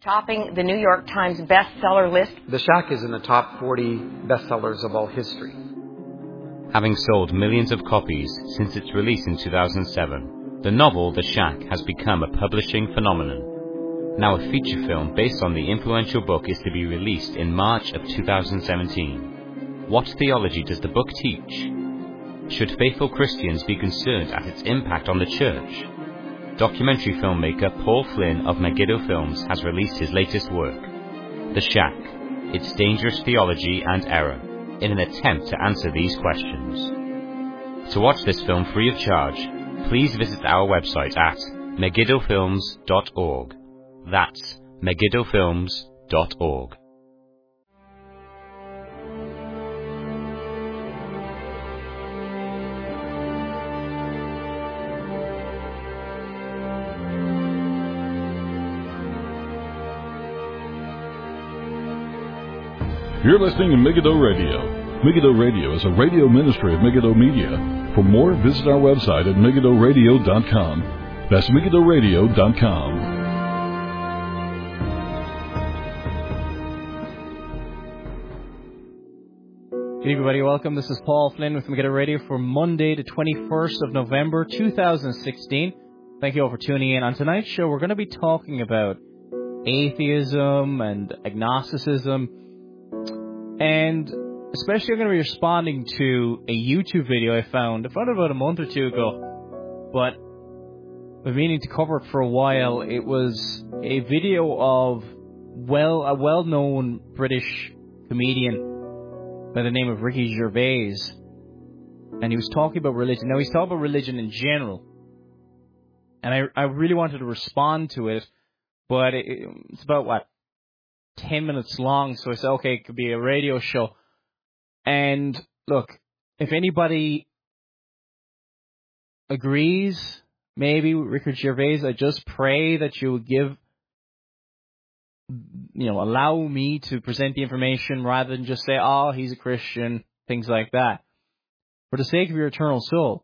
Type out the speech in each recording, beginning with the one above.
Topping the New York Times bestseller list. The Shack is in the top 40 bestsellers of all history. Having sold millions of copies since its release in 2007, the novel The Shack has become a publishing phenomenon. Now a feature film based on the influential book is to be released in March of 2017. What theology does the book teach? Should faithful Christians be concerned at its impact on the church? Documentary filmmaker Paul Flynn of Megiddo Films has released his latest work, The Shack, Its Dangerous Theology and Error, in an attempt to answer these questions. To watch this film free of charge, please visit our website at megiddofilms.org. That's megiddofilms.org. You're listening to Megiddo Radio. Megiddo Radio is a radio ministry of Megiddo Media. For more, visit our website at megiddoradio.com. That's megiddoradio.com. Good evening, everybody. Welcome. This is Paul Flynn with Megiddo Radio for Monday, the 21st of November, 2016. Thank you all for tuning in. On tonight's show, we're going to be talking about atheism and agnosticism. And especially I'm going to be responding to a YouTube video I found about a month or two ago, but I've been meaning to cover it for a while. It was a video of a well-known British comedian by the name of Ricky Gervais, and he was talking about religion. Now, he's talking about religion in general, and I really wanted to respond to it, but it's about, 10 minutes long, so I said, okay, it could be a radio show. And look, if anybody agrees, maybe with Richard Gervais, I just pray that you would allow me to present the information rather than just say, oh, he's a Christian, things like that, for the sake of your eternal soul.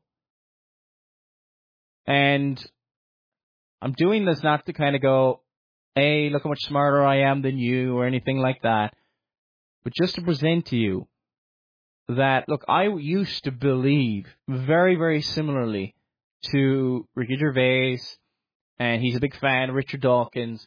And I'm doing this not to kind of go, hey, look how much smarter I am than you, or anything like that. But just to present to you that, look, I used to believe very, very similarly to Ricky Gervais, and he's a big fan of Richard Dawkins.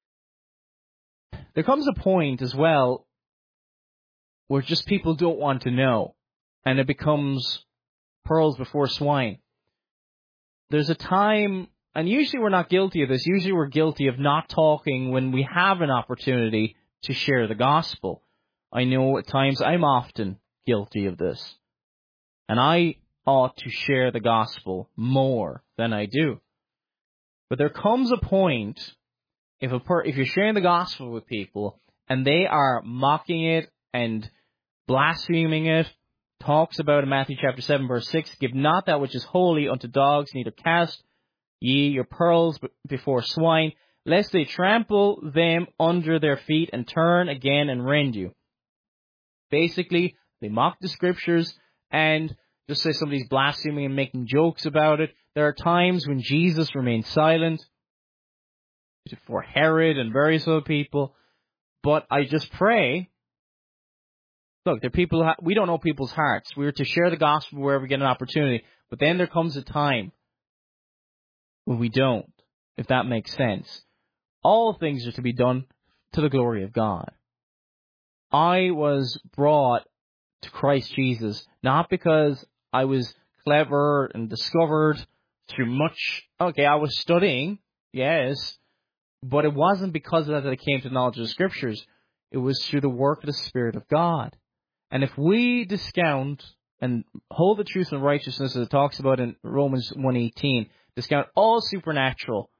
There comes a point as well where just people don't want to know, and it becomes pearls before swine. There's a time. And usually we're not guilty of this. Usually we're guilty of not talking when we have an opportunity to share the gospel. I know at times I'm often guilty of this. And I ought to share the gospel more than I do. But there comes a point, if you're sharing the gospel with people and they are mocking it and blaspheming it, talks about in Matthew chapter 7 verse 6, give not that which is holy unto dogs, neither cast ye your pearls before swine, lest they trample them under their feet and turn again and rend you. Basically, they mock the scriptures, and just say somebody's blaspheming and making jokes about it. There are times when Jesus remained silent for Herod and various other people, but I just pray, look, there are people, we don't know people's hearts. We're to share the gospel wherever we get an opportunity, but then there comes a time when we don't, if that makes sense. All things are to be done to the glory of God. I was brought to Christ Jesus, not because I was clever and discovered through much. Okay, I was studying, yes, but it wasn't because of that I came to the knowledge of the Scriptures. It was through the work of the Spirit of God. And if we discount and hold the truth and righteousness as it talks about in Romans 1:18, discount all supernatural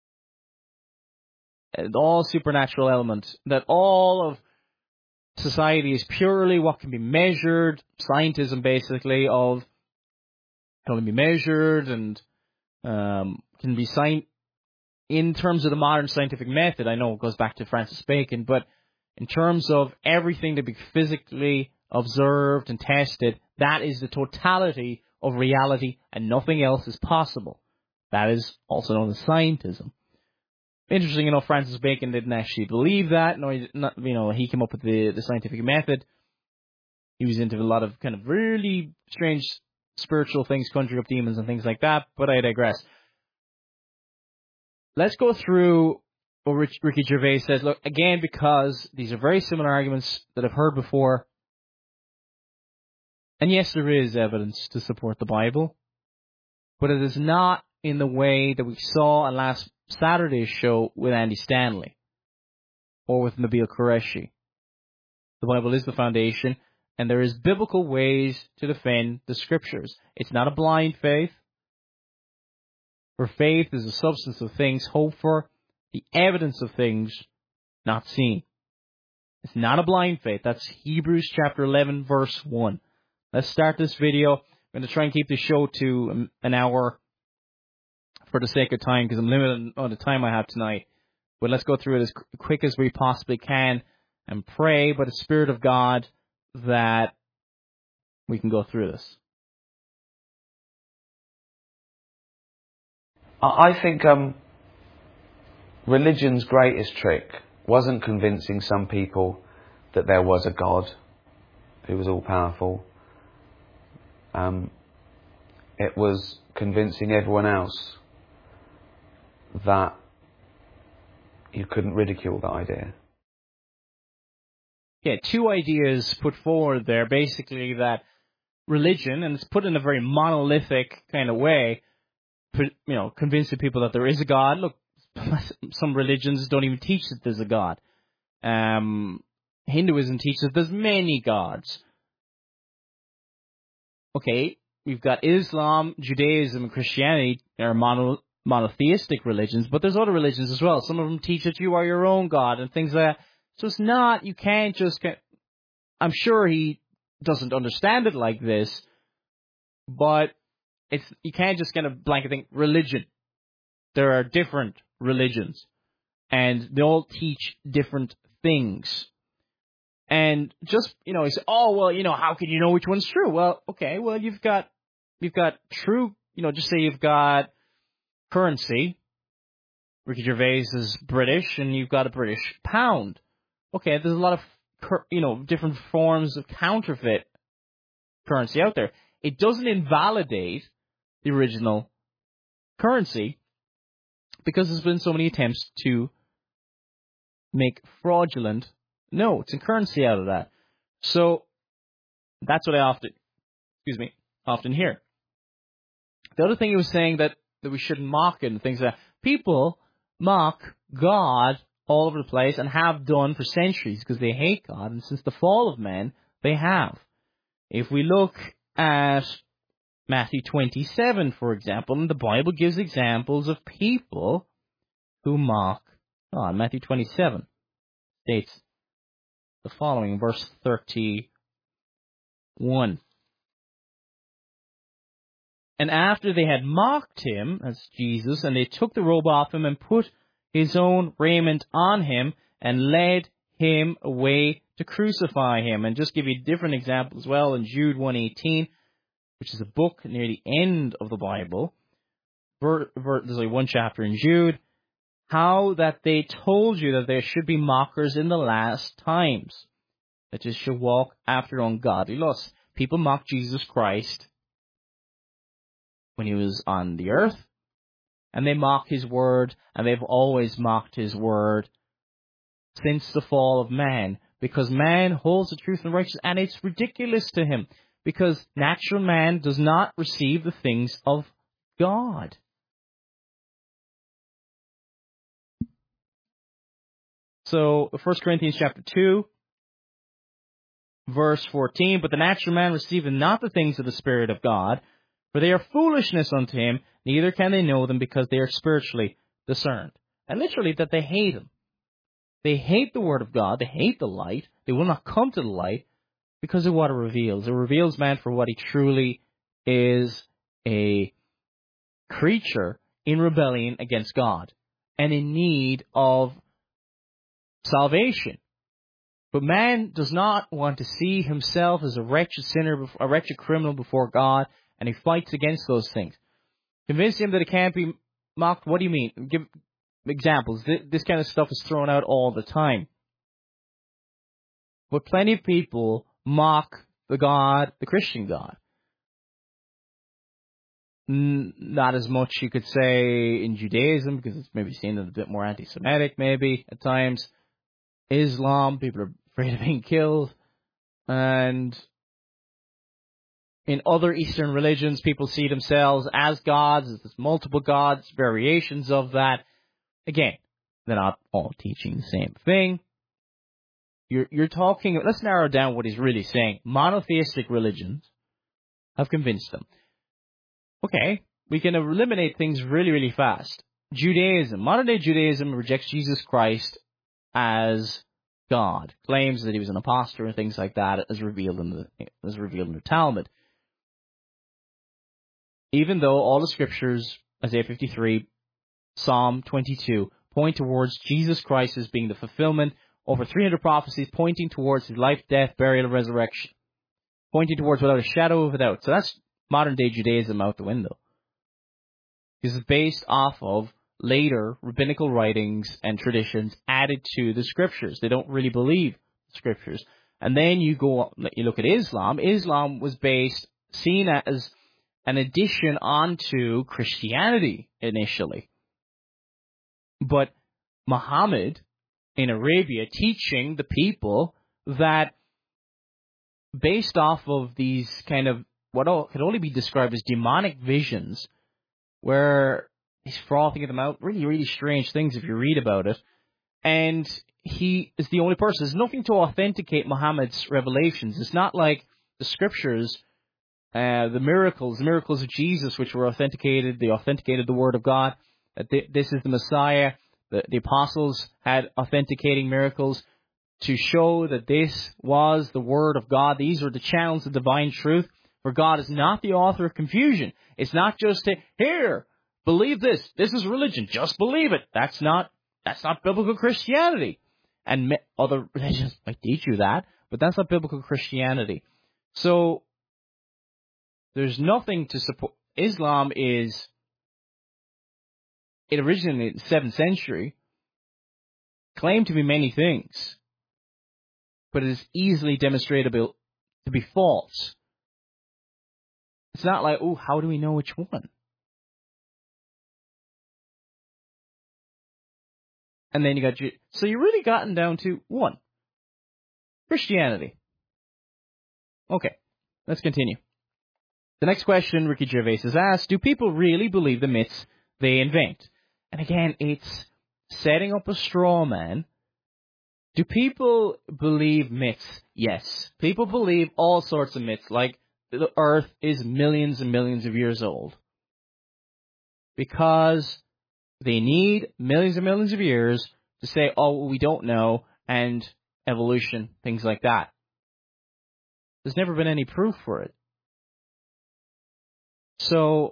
elements, that all of society is purely what can be measured, scientism basically, of can only be measured and can be in terms of the modern scientific method. I know it goes back to Francis Bacon, but in terms of everything to be physically observed and tested, that is the totality of reality and nothing else is possible. That is also known as scientism. Interesting enough, Francis Bacon didn't actually believe that. No, he came up with the scientific method. He was into a lot of kind of really strange spiritual things, conjuring up demons and things like that, but I digress. Let's go through what Ricky Gervais says. Look, again, because these are very similar arguments that I've heard before. And yes, there is evidence to support the Bible, but it is not in the way that we saw on last Saturday's show with Andy Stanley or with Nabil Qureshi. The Bible is the foundation, and there is biblical ways to defend the Scriptures. It's not a blind faith. For faith is the substance of things hoped for, the evidence of things not seen. It's not a blind faith. That's Hebrews chapter 11, verse 1. Let's start this video. I'm going to try and keep the show to an hour for the sake of time, because I'm limited on the time I have tonight. But let's go through it as quick as we possibly can and pray by the Spirit of God that we can go through this. I think religion's greatest trick wasn't convincing some people that there was a God who was all-powerful. It was convincing everyone else that you couldn't ridicule that idea. Yeah, two ideas put forward there. Basically that religion, and it's put in a very monolithic kind of way, convincing people that there is a God. Look, some religions don't even teach that there's a God. Hinduism teaches that there's many gods. Okay, we've got Islam, Judaism, and Christianity are monotheistic religions, but there's other religions as well. Some of them teach that you are your own God and things like that. So it's not, you can't just, I'm sure he doesn't understand it like this, but you can't just kind of blanket think religion. There are different religions, and they all teach different things. And just, he said, oh, well, how can you know which one's true? Well, okay, well, you've got true, just say you've got currency. Ricky Gervais is British, and you've got a British pound. Okay, there's a lot of, different forms of counterfeit currency out there. It doesn't invalidate the original currency because there's been so many attempts to make fraudulent notes and currency out of that. So that's what I often hear. The other thing he was saying that we shouldn't mock it and things like that. People mock God all over the place and have done for centuries because they hate God, and since the fall of man, they have. If we look at Matthew 27, for example, and the Bible gives examples of people who mock God. Matthew 27 states the following, verse 31. And after they had mocked him, that's Jesus, and they took the robe off him and put his own raiment on him and led him away to crucify him. And just give you a different example as well in Jude 1:18, which is a book near the end of the Bible. There's only one chapter in Jude. How that they told you that there should be mockers in the last times, that you should walk after ungodly lusts. People mock Jesus Christ when he was on the earth, and they mock his word, and they've always mocked his word since the fall of man, because man holds the truth and righteousness, and it's ridiculous to him, because natural man does not receive the things of God. So, 1 Corinthians chapter 2, verse 14, but the natural man receiveth not the things of the Spirit of God, for they are foolishness unto him, neither can they know them because they are spiritually discerned. And literally that they hate him. They hate the Word of God, they hate the light, they will not come to the light because of what it reveals. It reveals man for what he truly is, a creature in rebellion against God and in need of salvation. But man does not want to see himself as a wretched sinner, a wretched criminal before God, and he fights against those things. Convince him that it can't be mocked. What do you mean? examples. This kind of stuff is thrown out all the time. But plenty of people mock the Christian God. Not as much, you could say, in Judaism, because it's maybe seen as a bit more anti-Semitic, maybe, at times. Islam, people are afraid of being killed. And in other Eastern religions, people see themselves as gods, as multiple gods, variations of that. Again, they're not all teaching the same thing. You're talking, let's narrow down what he's really saying. Monotheistic religions have convinced them. Okay, we can eliminate things really, really fast. Judaism, modern-day Judaism rejects Jesus Christ as God, claims that he was an impostor and things like that, as revealed in the Talmud. Even though all the scriptures, Isaiah 53, Psalm 22, point towards Jesus Christ as being the fulfillment, over 300 prophecies pointing towards his life, death, burial, and resurrection, pointing towards without a shadow of a doubt. So that's modern-day Judaism out the window. This is based off of later rabbinical writings and traditions added to the scriptures. They don't really believe the scriptures. And then you look at Islam. Islam was seen as an addition onto Christianity initially. But Muhammad in Arabia teaching the people that based off of these kind of what could only be described as demonic visions, where he's frothing at them out, really, really strange things if you read about it. And he is the only person. There's nothing to authenticate Muhammad's revelations. It's not like the scriptures, the miracles of Jesus, which were authenticated. They authenticated the word of God, that this is the Messiah. The apostles had authenticating miracles to show that this was the word of God. These are the channels of divine truth. For God is not the author of confusion. It's not just here, believe this. This is religion. Just believe it. That's not biblical Christianity. And other religions might teach you that, but that's not biblical Christianity. So there's nothing to support. Islam it originated in the 7th century, claimed to be many things, but it is easily demonstratable to be false. It's not like, how do we know which one? And then so you really gotten down to one. Christianity. Okay, let's continue. The next question Ricky Gervais has asked, do people really believe the myths they invent? And again, it's setting up a straw man. Do people believe myths? Yes. People believe all sorts of myths, like the earth is millions and millions of years old. Because they need millions and millions of years to say, we don't know, and evolution, things like that. There's never been any proof for it. So,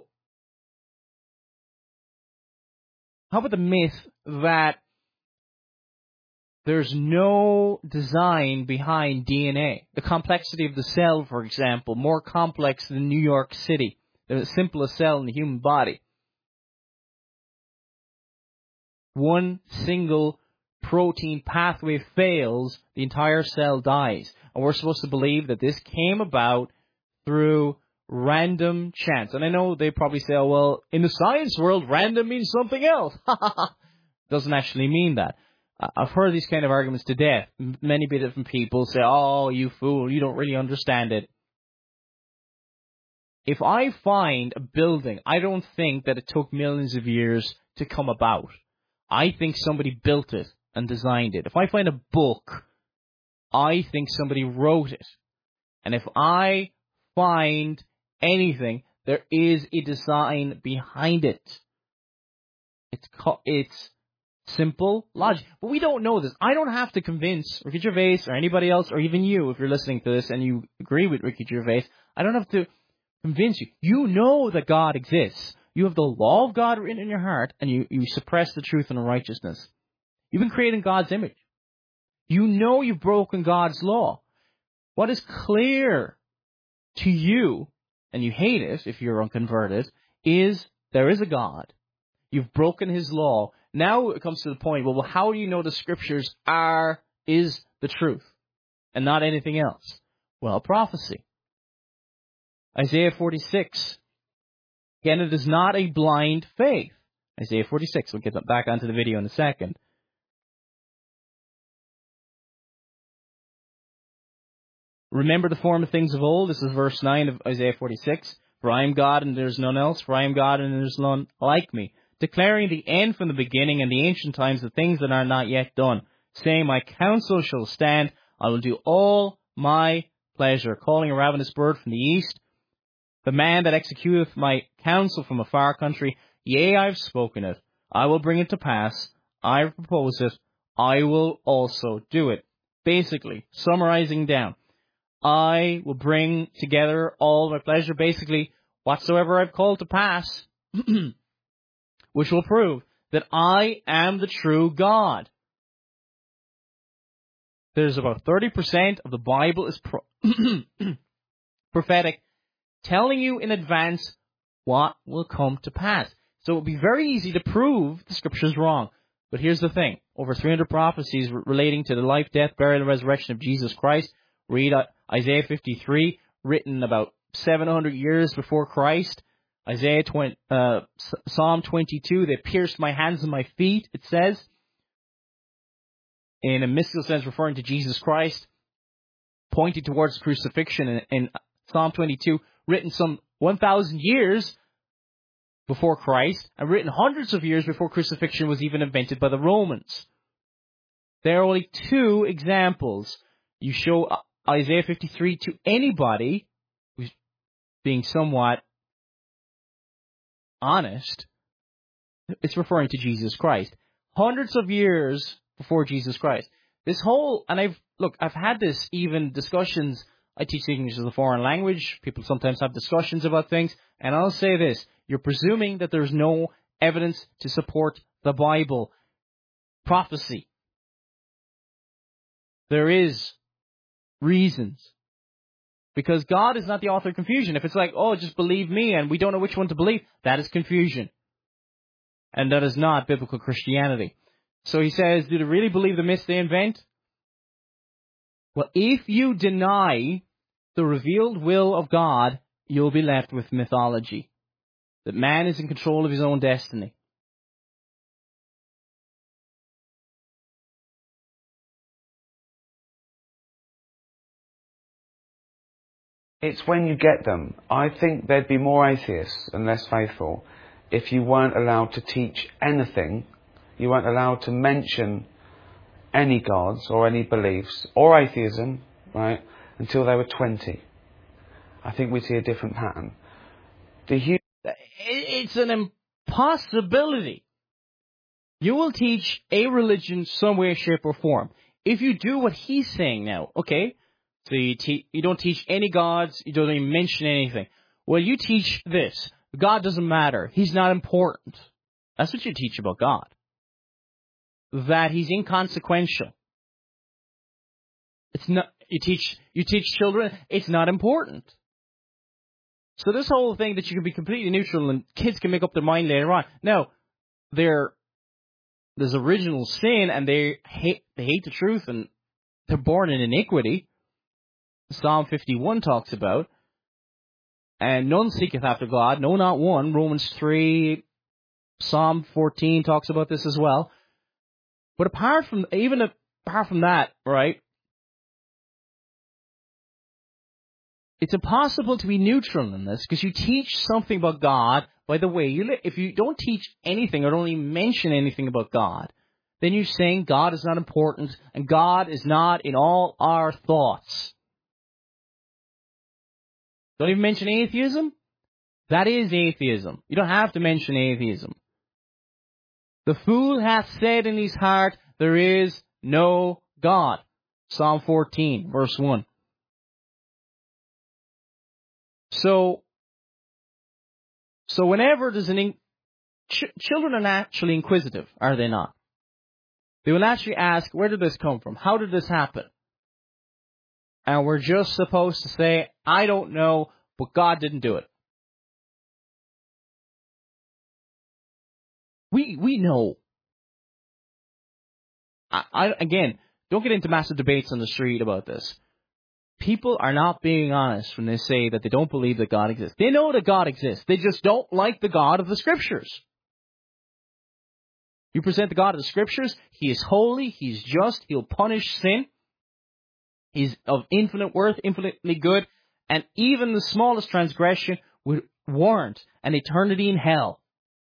how about the myth that there's no design behind DNA? The complexity of the cell, for example, more complex than New York City, the simplest cell in the human body. One single protein pathway fails, the entire cell dies. And we're supposed to believe that this came about through random chance. And I know they probably say, in the science world, random means something else. Doesn't actually mean that. I've heard these kind of arguments to death. Many different people say, you fool, you don't really understand it. If I find a building, I don't think that it took millions of years to come about. I think somebody built it and designed it. If I find a book, I think somebody wrote it. And if I find anything, there is a design behind it. It's simple logic. But we don't know this. I don't have to convince Ricky Gervais or anybody else, or even you, if you're listening to this and you agree with Ricky Gervais, I don't have to convince you. You know that God exists. You have the law of God written in your heart, and you suppress the truth and righteousness. You've been created in God's image. You know you've broken God's law. What is clear to you, and you hate it if you're unconverted, is there is a God. You've broken his law. Now it comes to the point, well, how do you know the Scriptures is the truth and not anything else? Well, prophecy. Isaiah 46. Again, it is not a blind faith. Isaiah 46. We'll get back onto the video in a second. Remember the former things of old. This is verse 9 of Isaiah 46. For I am God and there is none else. For I am God and there is none like me. Declaring the end from the beginning and the ancient times, the things that are not yet done. Saying, my counsel shall stand. I will do all my pleasure. Calling a ravenous bird from the east. The man that executeth my counsel from a far country. Yea, I have spoken it. I will bring it to pass. I have proposed it. I will also do it. Basically, summarizing down. I will bring together all my pleasure. Basically, whatsoever I've called to pass, which will prove that I am the true God. There's about 30% of the Bible is prophetic, telling you in advance what will come to pass. So it would be very easy to prove the Scripture's wrong. But here's the thing. Over 300 prophecies relating to the life, death, burial, and resurrection of Jesus Christ. Read Isaiah 53, written about 700 years before Christ. Psalm 22, they pierced my hands and my feet, it says. In a mystical sense, referring to Jesus Christ, pointing towards crucifixion in Psalm 22, written some 1,000 years before Christ, and written hundreds of years before crucifixion was even invented by the Romans. There are only two examples. You show Isaiah 53 to anybody who's being somewhat honest, it's referring to Jesus Christ. Hundreds of years before Jesus Christ. This whole, and I've had this even discussions. I teach English as a foreign language. People sometimes have discussions about things, and I'll say this. You're presuming that there's no evidence to support the Bible. Prophecy. There is reasons. Because God is not the author of confusion. If it's like, oh, just believe me and we don't know which one to believe, that is confusion. And that is not biblical Christianity. So he says, do they really believe the myths they invent? Well, if you deny the revealed will of God, you'll be left with mythology. That man is in control of his own destiny. It's when you get them. I think there'd be more atheists and less faithful if you weren't allowed to teach anything, you weren't allowed to mention any gods or any beliefs or atheism, right, until they were 20. I think we'd see a different pattern. It's an impossibility. You will teach a religion some way, shape, or form. If you do what he's saying now, okay, so you don't teach any gods, you don't even mention anything. Well, you teach this. God doesn't matter. He's not important. That's what you teach about God. That he's inconsequential. It's not. You teach children it's not important. So this whole thing that you can be completely neutral and kids can make up their mind later on. Now, there's original sin and they hate the truth and they're born in iniquity. Psalm 51 talks about. And none seeketh after God, no, not one. Romans 3, Psalm 14 talks about this as well. But apart from that, right, it's impossible to be neutral in this because you teach something about God by the way you live. If you don't teach anything or don't even mention anything about God, then you're saying God is not important and God is not in all our thoughts. Don't even mention atheism? That is atheism. You don't have to mention atheism. The fool hath said in his heart, there is no God. Psalm 14, verse 1. So whenever there's children are naturally inquisitive, are they not? They will naturally ask, where did this come from? How did this happen? And we're just supposed to say, I don't know, but God didn't do it. We know. Again, don't get into massive debates on the street about this. People are not being honest when they say that they don't believe that God exists. They know that God exists. They just don't like the God of the Scriptures. You present the God of the Scriptures, He is holy, He's just, He'll punish sin. He's of infinite worth, infinitely good, and even the smallest transgression would warrant an eternity in hell.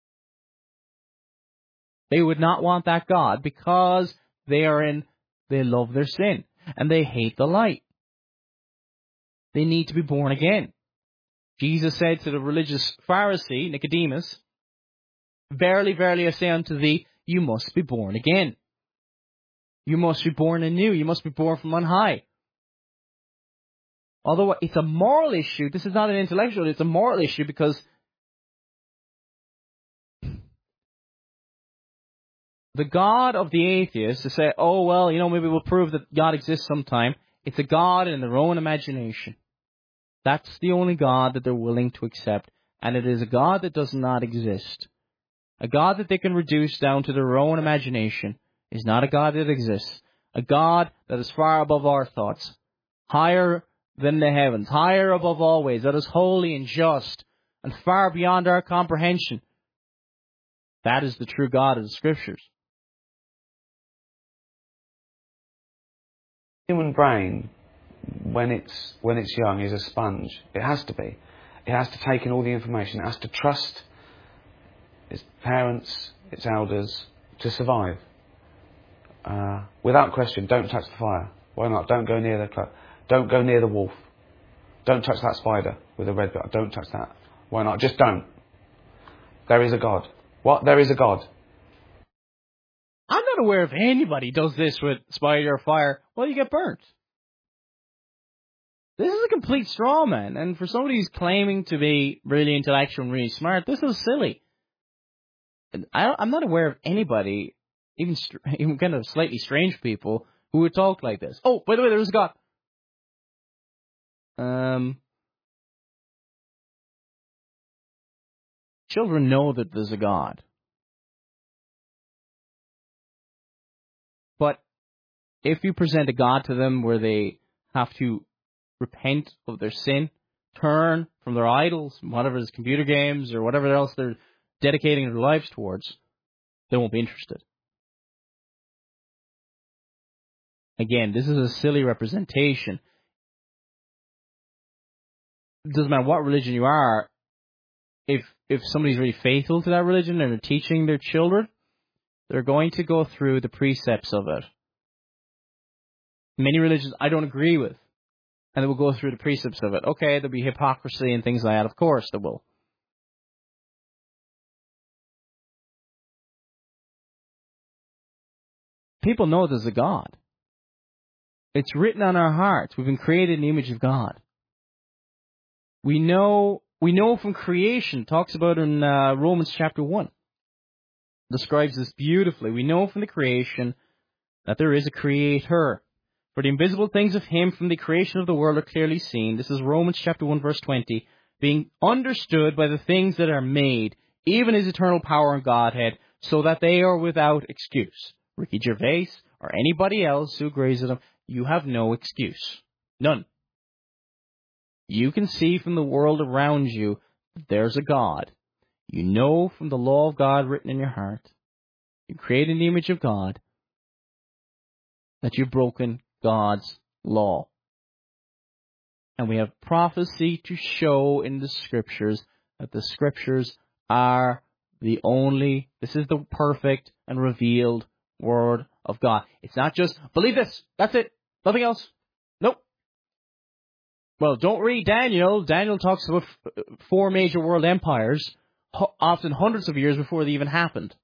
They would not want that God because they love their sin, and they hate the light. They need to be born again. Jesus said to the religious Pharisee, Nicodemus, "Verily, verily, I say unto thee, you must be born again. You must be born anew. You must be born from on high." Although it's a moral issue, this is not an intellectual, it's a moral issue because the God of the atheists to say, oh, well, maybe we'll prove that God exists sometime. It's a God in their own imagination. That's the only God that they're willing to accept. And it is a God that does not exist. A God that they can reduce down to their own imagination is not a God that exists. A God that is far above our thoughts, higher than the heavens, higher above all ways, that is holy and just, and far beyond our comprehension. That is the true God of the Scriptures. Human brain, when it's young, is a sponge. It has to be. It has to take in all the information. It has to trust its parents, its elders, to survive. Without question, don't touch the fire. Why not? Don't go near don't go near the wolf. Don't touch that spider with a red dot. Don't touch that. Why not? Just don't. There is a God. What? There is a God. I'm not aware if anybody does this with spider or fire. Well, you get burnt. This is a complete straw man, and for somebody who's claiming to be really intellectual and really smart, this is silly. I'm not aware of anybody, even kind of slightly strange people, who would talk like this. Oh, by the way, there's a God. Children know that there's a God. But if you present a God to them where they have to repent of their sin, turn from their idols, whatever it is, computer games or whatever else they're dedicating their lives towards, they won't be interested. Again, this is a silly representation. It doesn't matter what religion you are, if somebody's really faithful to that religion and they're teaching their children, they're going to go through the precepts of it. Many religions I don't agree with, and they will go through the precepts of it. Okay, there'll be hypocrisy and things like that. Of course there will. People know there's a God. It's written on our hearts. We've been created in the image of God. We know from creation. It talks about in Romans chapter 1. Describes this beautifully. We know from the creation that there is a creator. For the invisible things of Him from the creation of the world are clearly seen. This is Romans chapter 1 verse 20. Being understood by the things that are made, even His eternal power and Godhead, so that they are without excuse. Ricky Gervais or anybody else who agrees with Him, you have no excuse. None. You can see from the world around you that there's a God. You know from the law of God written in your heart, you create in the image of God, that you've broken God's law. And we have prophecy to show in the Scriptures that the Scriptures are this is the perfect and revealed Word of God. It's not just, believe this, that's it, nothing else. Nope. Well, don't read Daniel. Daniel talks about 4 major world empires, often hundreds of years before they even happened.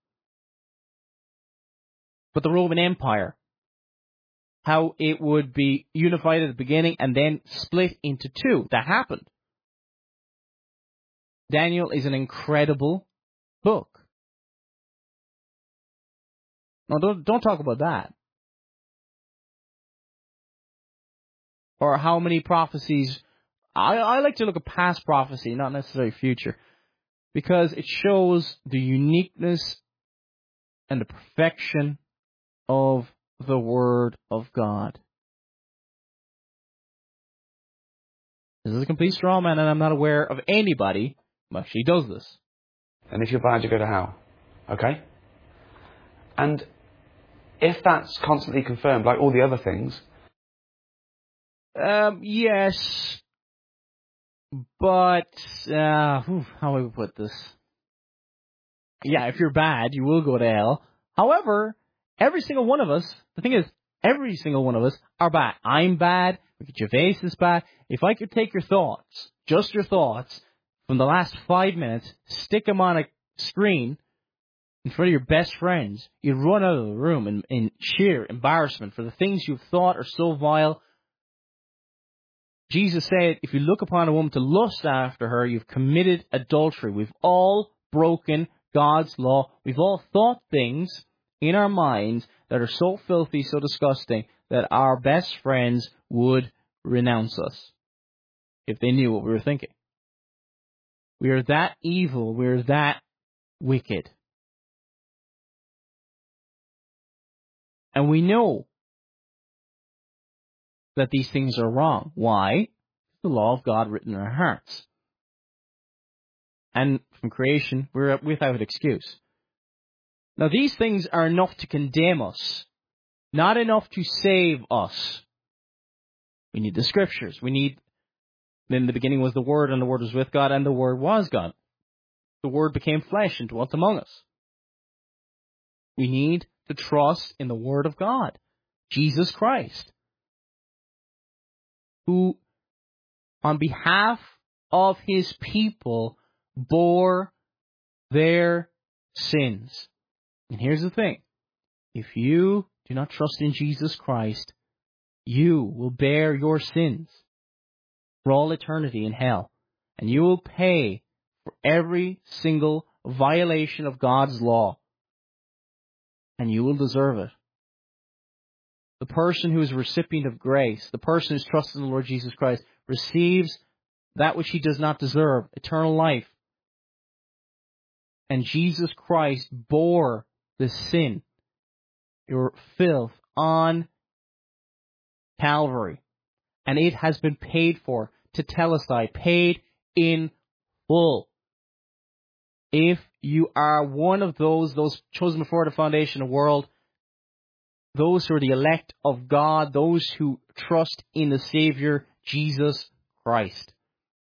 But the Roman Empire, how it would be unified at the beginning and then split into 2. That happened. Daniel is an incredible book. No, don't talk about that. Or how many prophecies. I like to look at past prophecy, not necessarily future, because it shows the uniqueness and the perfection of the Word of God. This is a complete straw man, and I'm not aware of anybody who actually does this. And if you're bad, you go to hell. Okay? And if that's constantly confirmed, like all the other things... Yes. But, how would we put this? Yeah, if you're bad, you will go to hell. However, every single one of us, the thing is, every single one of us are bad. I'm bad. Ricky Gervais is bad. If I could take your thoughts, just your thoughts, from the last 5 minutes, stick them on a screen in front of your best friends, you'd run out of the room in sheer embarrassment for the things you've thought are so vile. Jesus said, if you look upon a woman to lust after her, you've committed adultery. We've all broken God's law. We've all thought things in our minds that are so filthy, so disgusting, that our best friends would renounce us if they knew what we were thinking. We are that evil. We are that wicked. And we know that these things are wrong. Why? The law of God written in our hearts. And from creation, we're without excuse. Now, these things are enough to condemn us, not enough to save us. We need the Scriptures. We need, in the beginning was the Word, and the Word was with God, and the Word was God. The Word became flesh and dwelt among us. We need to trust in the Word of God, Jesus Christ, who, on behalf of His people, bore their sins. And here's the thing. If you do not trust in Jesus Christ, you will bear your sins for all eternity in hell. And you will pay for every single violation of God's law. And you will deserve it. The person who is a recipient of grace, the person who is trusted in the Lord Jesus Christ, receives that which he does not deserve, eternal life. And Jesus Christ bore the sin, your filth, on Calvary. And it has been paid for, tetelestai, paid in full. If you are one of those chosen before the foundation of the world, those who are the elect of God, those who trust in the Savior, Jesus Christ.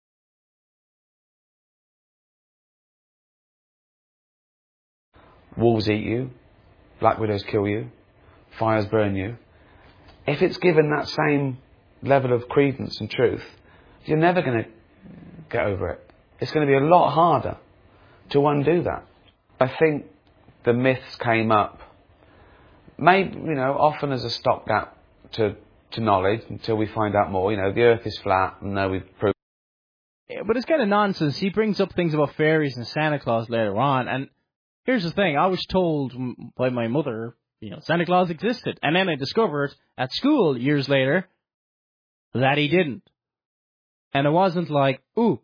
Wolves eat you, black widows kill you, fires burn you. If it's given that same level of credence and truth, you're never going to get over it. It's going to be a lot harder to undo that. I think the myths came up, maybe, often as a stopgap to knowledge until we find out more. The earth is flat, and now we've proved. Yeah, but it's kind of nonsense. He brings up things about fairies and Santa Claus later on, and here's the thing. I was told by my mother, Santa Claus existed. And then I discovered at school years later that he didn't. And it wasn't like,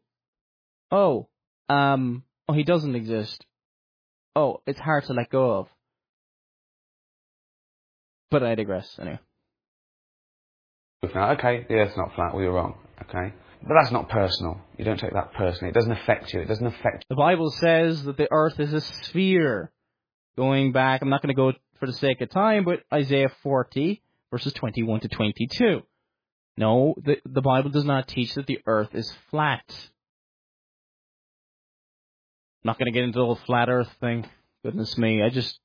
he doesn't exist. Oh, it's hard to let go of. But I digress, anyway. Okay, the earth's not flat, we were wrong, okay? But that's not personal. You don't take that personally. It doesn't affect you. It doesn't affect you. The Bible says that the earth is a sphere. Going back, I'm not going to go for the sake of time, but Isaiah 40, verses 21 to 22. No, the Bible does not teach that the earth is flat. I'm not going to get into the whole flat earth thing. Goodness me,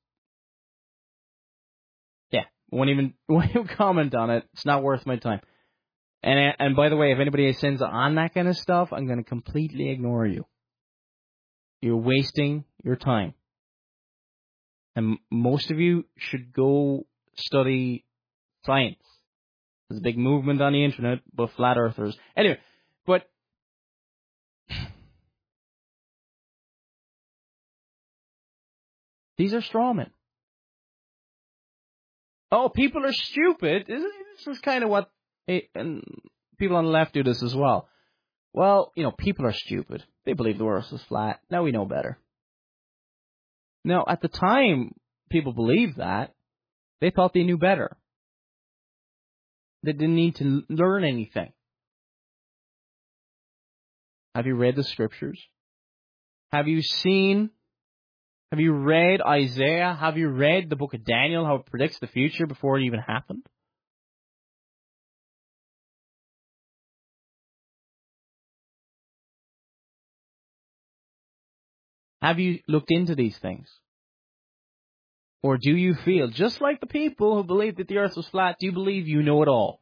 won't even comment on it. It's not worth my time. And by the way, if anybody sends on that kind of stuff, I'm going to completely ignore you. You're wasting your time. And most of you should go study science. There's a big movement on the internet about flat earthers. Anyway, but these are straw men. Oh, people are stupid. This is kind of what and people on the left do this as well. Well, people are stupid. They believe the earth is flat. Now we know better. Now, at the time people believed that, they thought they knew better. They didn't need to learn anything. Have you read the scriptures? Have you read Isaiah? Have you read the book of Daniel, how it predicts the future before it even happened? Have you looked into these things? Or do you feel, just like the people who believed that the earth was flat, do you believe you know it all?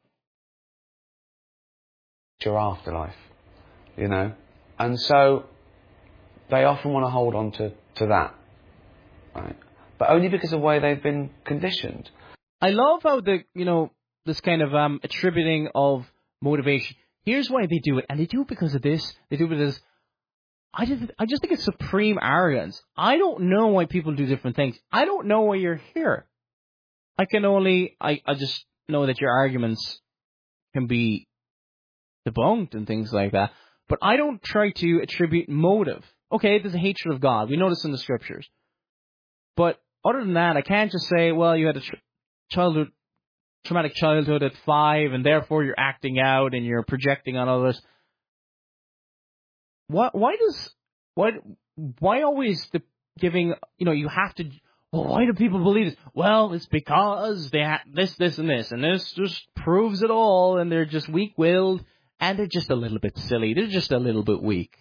Your afterlife, you know. And so they often want to hold on to that, right? But only because of the way they've been conditioned. I love how this kind of attributing of motivation. Here's why they do it, and they do it because of this. They do it because I just think it's supreme arrogance. I don't know why people do different things. I don't know why you're here. I just know that your arguments can be debunked and things like that. But I don't try to attribute motive. Okay, there's a hatred of God. We know this in the scriptures. But other than that, I can't just say, well, you had a traumatic childhood at 5, and therefore you're acting out and you're projecting on others. Why always the giving, you have to, well, why do people believe this? Well, it's because they have this, and this, and this just proves it all, and they're just weak-willed, and they're just a little bit silly. They're just a little bit weak.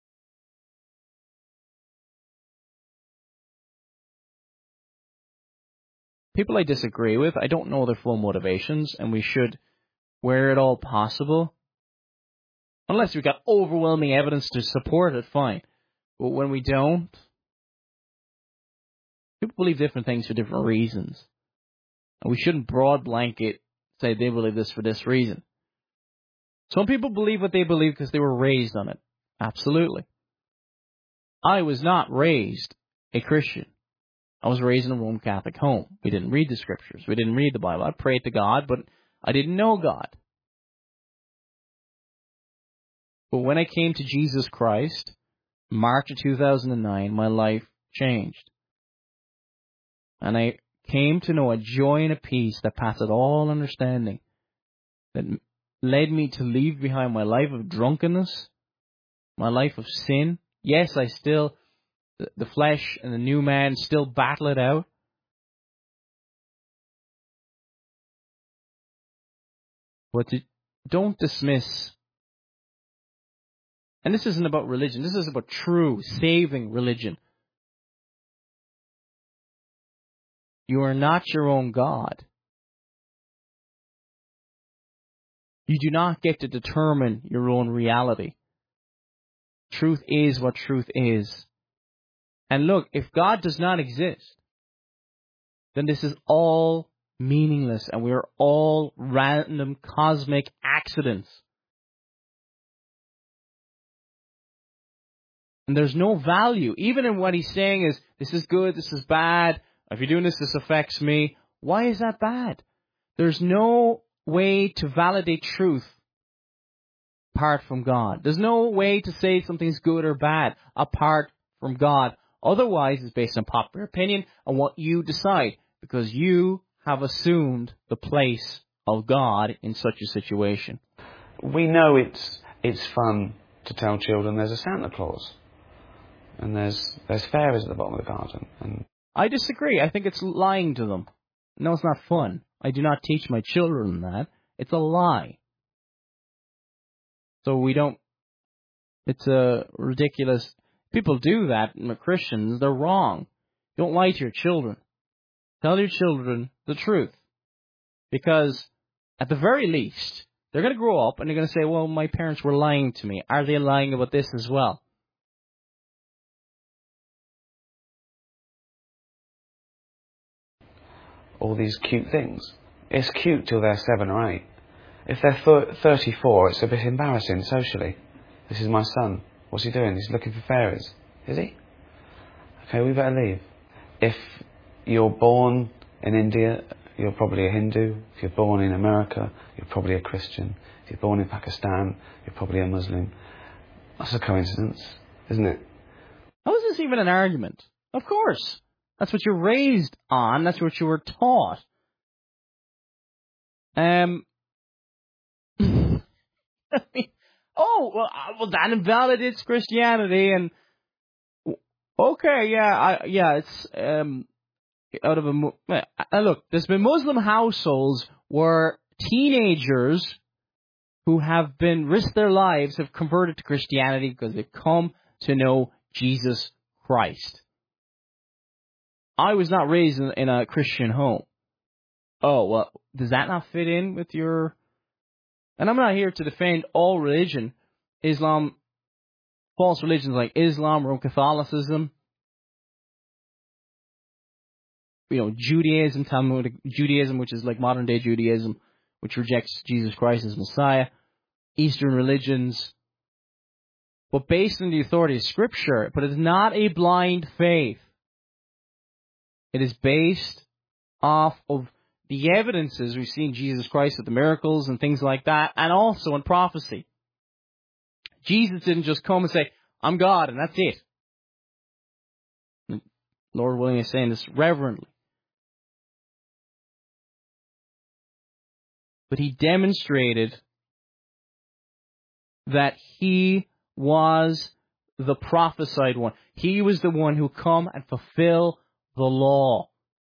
People I disagree with, I don't know their full motivations, and we should, where at all possible, unless we've got overwhelming evidence to support it, fine. But when we don't, people believe different things for different reasons. And we shouldn't broad blanket say they believe this for this reason. Some people believe what they believe because they were raised on it. Absolutely. I was not raised a Christian. I was raised in a Roman Catholic home. We didn't read the scriptures. We didn't read the Bible. I prayed to God, but I didn't know God. But when I came to Jesus Christ, March of 2009, my life changed. And I came to know a joy and a peace that passeth all understanding, that led me to leave behind my life of drunkenness, my life of sin. Yes, I still, the flesh and the new man still battle it out. But don't dismiss. And this isn't about religion. This is about true, saving religion. You are not your own God. You do not get to determine your own reality. Truth is what truth is. And look, if God does not exist, then this is all meaningless, and we are all random cosmic accidents. And there's no value, even in what he's saying is, this is good, this is bad, if you're doing this, this affects me. Why is that bad? There's no way to validate truth apart from God. There's no way to say something's good or bad apart from God. Otherwise, it's based on popular opinion and what you decide, because you have assumed the place of God in such a situation. We know it's fun to tell children there's a Santa Claus. And there's fairies at the bottom of the garden. And I disagree. I think it's lying to them. No, it's not fun. I do not teach my children that. It's a lie. So we don't... It's a ridiculous... People do that, Christians. They're wrong. Don't lie to your children. Tell your children the truth. Because, at the very least, they're going to grow up and they're going to say, well, my parents were lying to me. Are they lying about this as well? All these cute things. It's cute till they're 7 or 8. If they're 34, it's a bit embarrassing socially. This is my son. What's he doing? He's looking for fairies. Is he? Okay, we better leave. If you're born in India, you're probably a Hindu. If you're born in America, you're probably a Christian. If you're born in Pakistan, you're probably a Muslim. That's a coincidence, isn't it? How is this even an argument? Of course. That's what you're raised on. That's what you were taught. I mean, well, that invalidates Christianity, and okay, it's out of a look. There's been Muslim households where teenagers who have been risked their lives have converted to Christianity because they've come to know Jesus Christ. I was not raised in a Christian home. Oh, well, does that not fit in with your... And I'm not here to defend all religion. Islam, false religions like Islam, Roman Catholicism, Judaism, Talmudic Judaism, which is like modern day Judaism, which rejects Jesus Christ as Messiah, Eastern religions, but based on the authority of Scripture. But it's not a blind faith. It is based off of the evidences we've seen Jesus Christ with the miracles and things like that, and also in prophecy. Jesus didn't just come and say, I'm God, and that's it. Lord willing is saying this reverently. But he demonstrated that he was the prophesied one. He was the one who come and fulfill the law.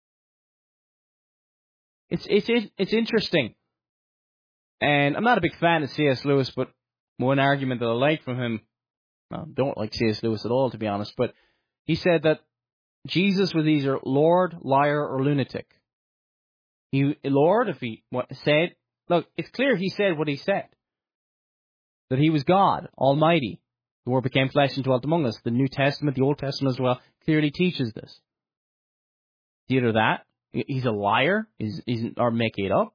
It's interesting. And I'm not a big fan of C.S. Lewis, but one argument that I like from him, I don't like C.S. Lewis at all, to be honest, but he said that Jesus was either Lord, liar, or lunatic. Lord, if he said, look, it's clear he said what he said. That he was God, Almighty. The Word became flesh and dwelt among us. The New Testament, the Old Testament as well, clearly teaches this. Either that, he's a liar, or make it up.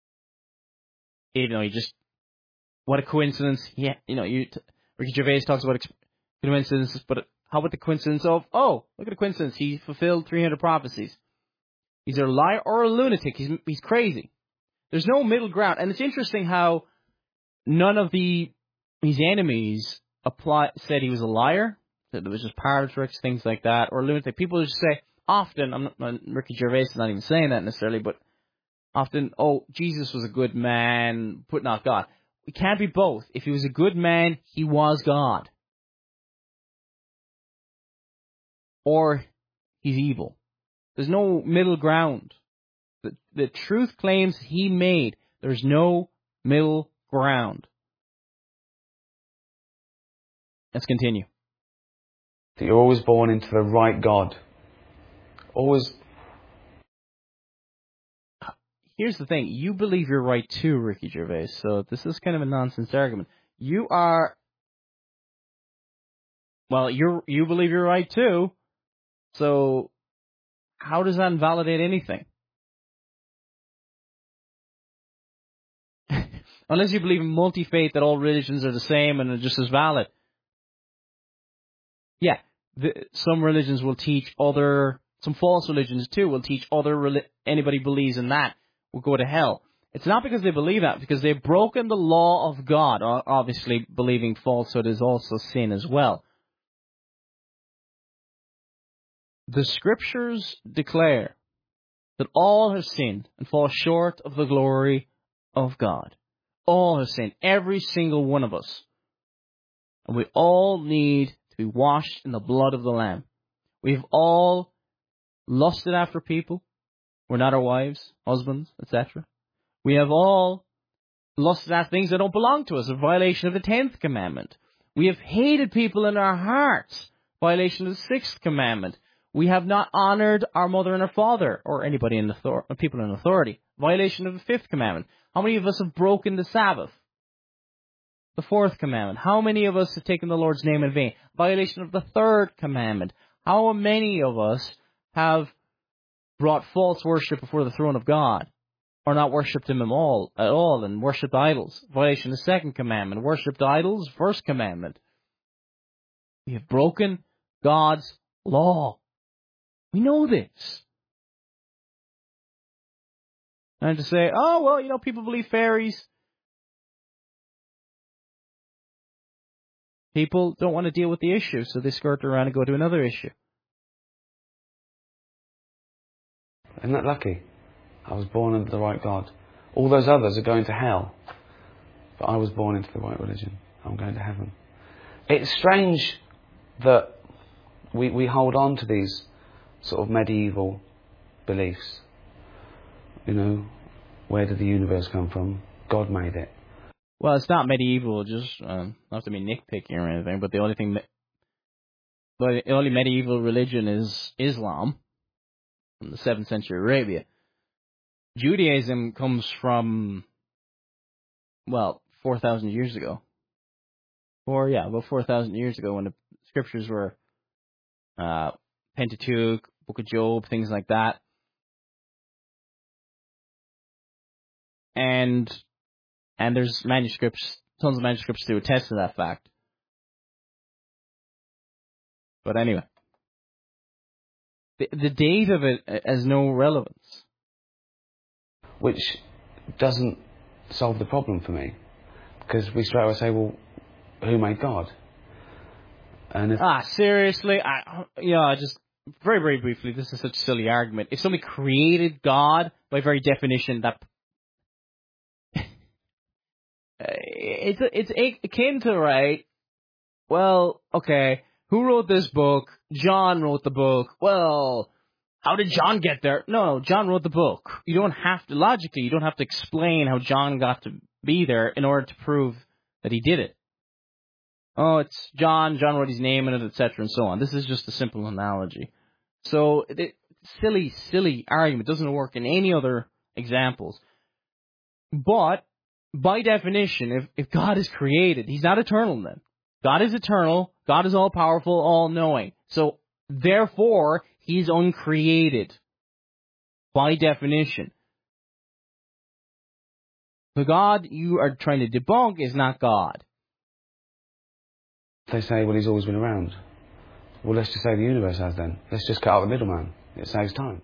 He just, what a coincidence. Yeah, Ricky Gervais talks about coincidences, but how about the coincidence of, look at the coincidence, he fulfilled 300 prophecies. He's either a liar or a lunatic. He's crazy. There's no middle ground. And it's interesting how none of his enemies said he was a liar, that it was just parlor tricks, things like that, or lunatic. People just say, often, Ricky Gervais is not even saying that necessarily, but often, Jesus was a good man, but not God. It can't be both. If he was a good man, he was God. Or he's evil. There's no middle ground. The truth claims he made. There's no middle ground. Let's continue. That you're always born into the right God. Always. Here's the thing. You believe you're right too, Ricky Gervais. So this is kind of a nonsense argument. You believe you're right too. So how does that invalidate anything? Unless you believe in multi-faith, that all religions are the same and are just as valid. Yeah, some religions will teach some false religions too will teach anybody believes in that will go to hell. It's not because they believe that, because they've broken the law of God. Obviously, believing falsehood is also sin as well. The Scriptures declare that all have sinned and fall short of the glory of God. All have sinned, every single one of us. And we all need to be washed in the blood of the Lamb. We've all lusted after people. We're not our wives, husbands, etc. We have all lusted after things that don't belong to us, a violation of the 10th commandment. We have hated people in our hearts, violation of the 6th commandment. We have not honored our mother and our father, or anybody in people in authority, violation of the 5th commandment. How many of us have broken the Sabbath? The 4th commandment. How many of us have taken the Lord's name in vain? Violation of the 3rd commandment. How many of us have brought false worship before the throne of God, or not worshipped Him at all, and worshipped idols? Violation of the 2nd commandment. Worshipped idols, 1st commandment. We have broken God's law. We know this. And to say, people believe fairies. People don't want to deal with the issue, so they skirt around and go to another issue. Isn't that lucky? I was born under the right God. All those others are going to hell. but I was born into the right religion. I'm going to heaven. It's strange that we hold on to these sort of medieval beliefs. You know, where did the universe come from? God made it. Well, it's not medieval, just not to be nitpicky or anything, but the only medieval religion is Islam from the 7th century Arabia. Judaism comes from, well, 4,000 years ago. About 4,000 years ago when the scriptures were Pentateuch, Book of Job, things like that. And there's manuscripts, tons of manuscripts to attest to that fact. But anyway, the date of it has no relevance. Which doesn't solve the problem for me. Because we straight away say, well, who made God? And if Seriously? Just very, very briefly, this is such a silly argument. If somebody created God, by very definition, that it's akin to, right? Well, okay, who wrote this book? John wrote the book. Well, how did John get there? No, John wrote the book. You don't have to explain how John got to be there in order to prove that he did it. Oh, it's John wrote his name in it, etc., and so on. This is just a simple analogy. So, silly argument. Doesn't work in any other examples. But, by definition, if God is created, he's not eternal then. God is eternal. God is all-powerful, all-knowing. So, therefore, he's uncreated. By definition. The God you are trying to debunk is not God. they say, well, he's always been around. Well, let's just say the universe has then. Let's just cut out the middleman. It saves time.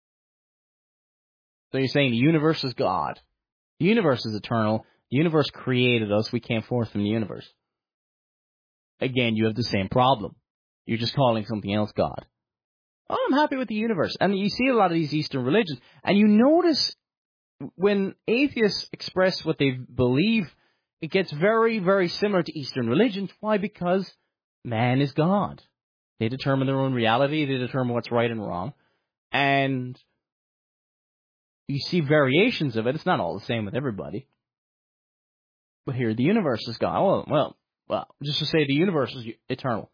So you're saying the universe is God. The universe is eternal. The universe created us. We came forth from the universe. Again, you have the same problem. You're just calling something else God. Oh, I'm happy with the universe. And you see a lot of these Eastern religions, and you notice when atheists express what they believe, it gets very, very similar to Eastern religions. Why? Because man is God. They determine their own reality. They determine what's right and wrong. And you see variations of it. It's not all the same with everybody. But here, the universe is God. Well, just to say the universe is eternal.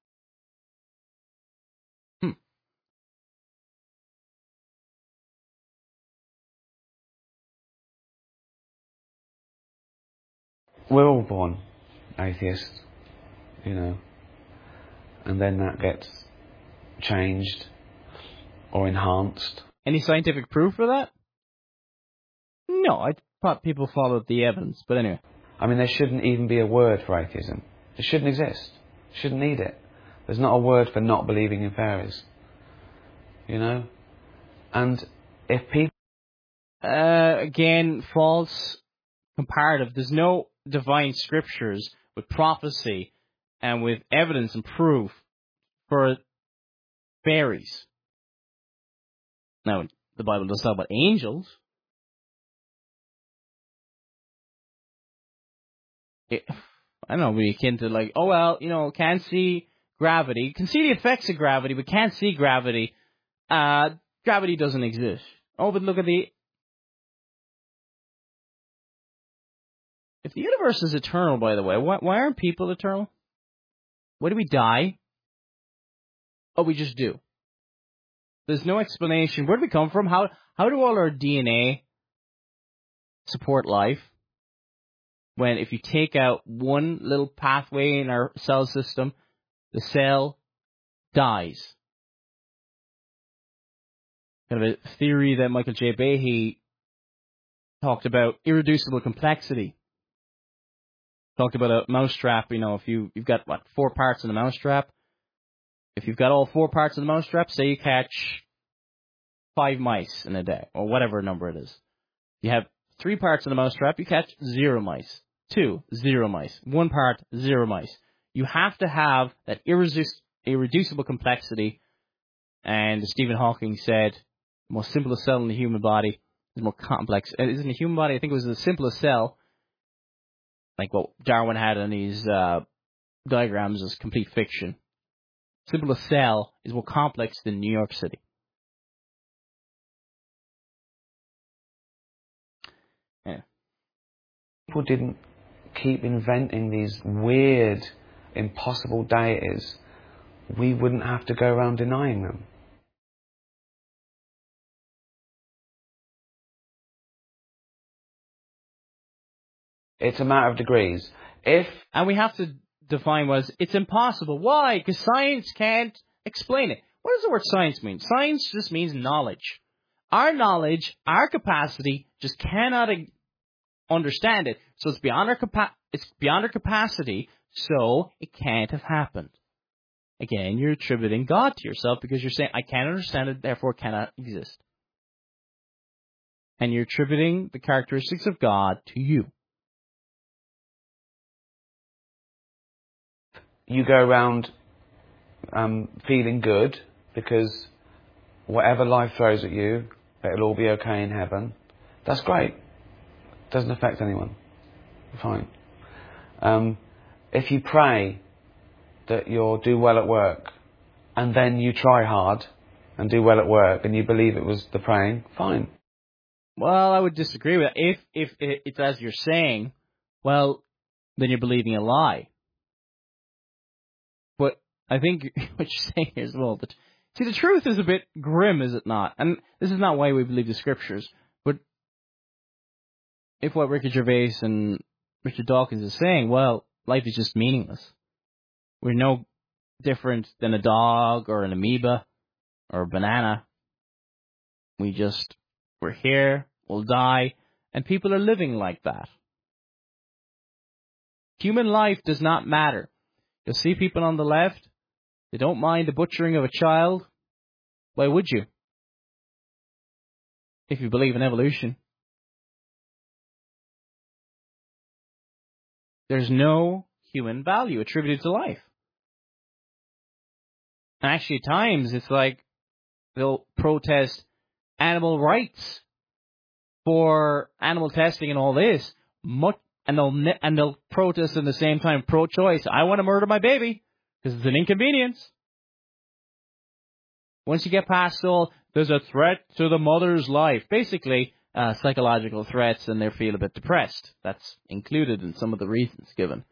We're all born atheists, you know, and then that gets changed or enhanced. Any scientific proof for that? No, I thought people followed the evidence, but anyway. I mean, there shouldn't even be a word for atheism. It shouldn't exist. Shouldn't need it. There's not a word for not believing in fairies. You know? And if people... Again, false comparative. There's no divine scriptures with prophecy and with evidence and proof for fairies. Now, the Bible does talk about angels. I don't know, be akin to like, oh well, you know, can't see gravity. Can see the effects of gravity, but can't see gravity. Gravity doesn't exist. Oh, but look at the... If the universe is eternal, by the way, why aren't people eternal? Why do we die? Oh, we just do. There's no explanation. Where do we come from? How do all our DNA support life? When if you take out one little pathway in our cell system, the cell dies. Kind of a theory that Michael J. Behe talked about, irreducible complexity. Talked about a mousetrap, you know, if you've got, 4 parts in the mousetrap. If you've got all 4 parts in the mousetrap, say you catch 5 mice in a day, or whatever number it is. You have 3 parts in the mousetrap, you catch 0 mice. 2, 0 mice. 1 part, 0 mice. You have to have that irreducible complexity, and as Stephen Hawking said, the most simplest cell in the human body is more complex. Isn't the human body, I think it was the simplest cell, like what Darwin had in these diagrams, is complete fiction. Simple as cell is more complex than New York City. Yeah. People didn't keep inventing these weird, impossible deities, we wouldn't have to go around denying them. It's a matter of degrees. And we have to define it's impossible. Why? Because science can't explain it. What does the word science mean? Science just means knowledge. Our knowledge, our capacity, just cannot understand it. So it's beyond our capacity, so it can't have happened. Again, you're attributing God to yourself because you're saying, I can't understand it, therefore it cannot exist. And you're attributing the characteristics of God to you. You go around feeling good because whatever life throws at you, it'll all be okay in heaven. That's great. Doesn't affect anyone. Fine. If you pray that you'll do well at work, and then you try hard and do well at work, and you believe it was the praying, fine. Well, I would disagree with that. If it's as you're saying, well, then you're believing a lie. But I think what you're saying here as well, see, the truth is a bit grim, is it not? And this is not why we believe the scriptures. But if what Ricky Gervais and Richard Dawkins is saying, well, life is just meaningless. We're no different than a dog or an amoeba or a banana. We're here, we'll die, and people are living like that. Human life does not matter. You'll see people on the left, they don't mind the butchering of a child. Why would you? If you believe in evolution. There's no human value attributed to life. And actually, at times, it's like they'll protest animal rights for animal testing and all this, and they'll protest at the same time pro-choice. I want to murder my baby because it's an inconvenience. Once you get past all, there's a threat to the mother's life. Basically, psychological threats, and they feel a bit depressed. That's included in some of the reasons given.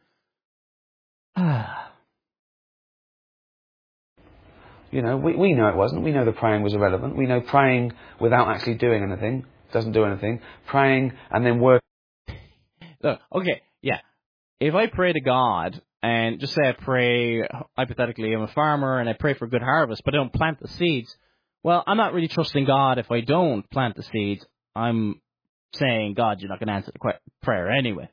You know, we know it wasn't. We know the praying was irrelevant. We know praying without actually doing anything doesn't do anything. Praying and then work. Okay, yeah. If I pray to God, and just say I pray, hypothetically, I'm a farmer, and I pray for a good harvest, but I don't plant the seeds, well, I'm not really trusting God if I don't plant the seeds. I'm saying, God, you're not going to answer the prayer anyway.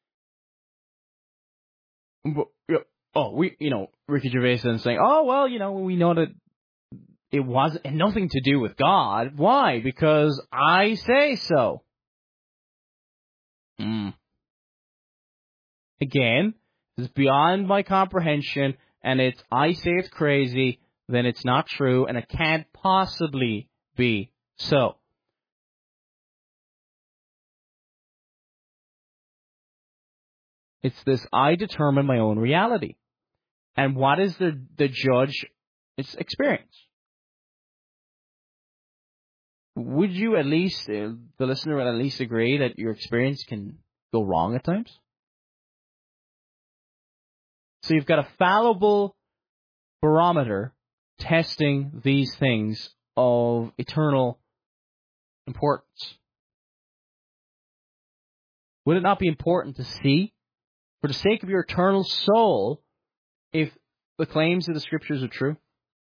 But, Ricky Gervais is saying, oh, well, we know that it wasn't nothing to do with God. Why? Because I say so. Again, it's beyond my comprehension, and I say it's crazy, then it's not true, and it can't possibly be so. It's this, I determine my own reality. And what is the judge? It's experience. Would you at least, the listener would at least agree that your experience can go wrong at times? So you've got a fallible barometer testing these things of eternal importance. Would it not be important to see, for the sake of your eternal soul, if the claims of the scriptures are true?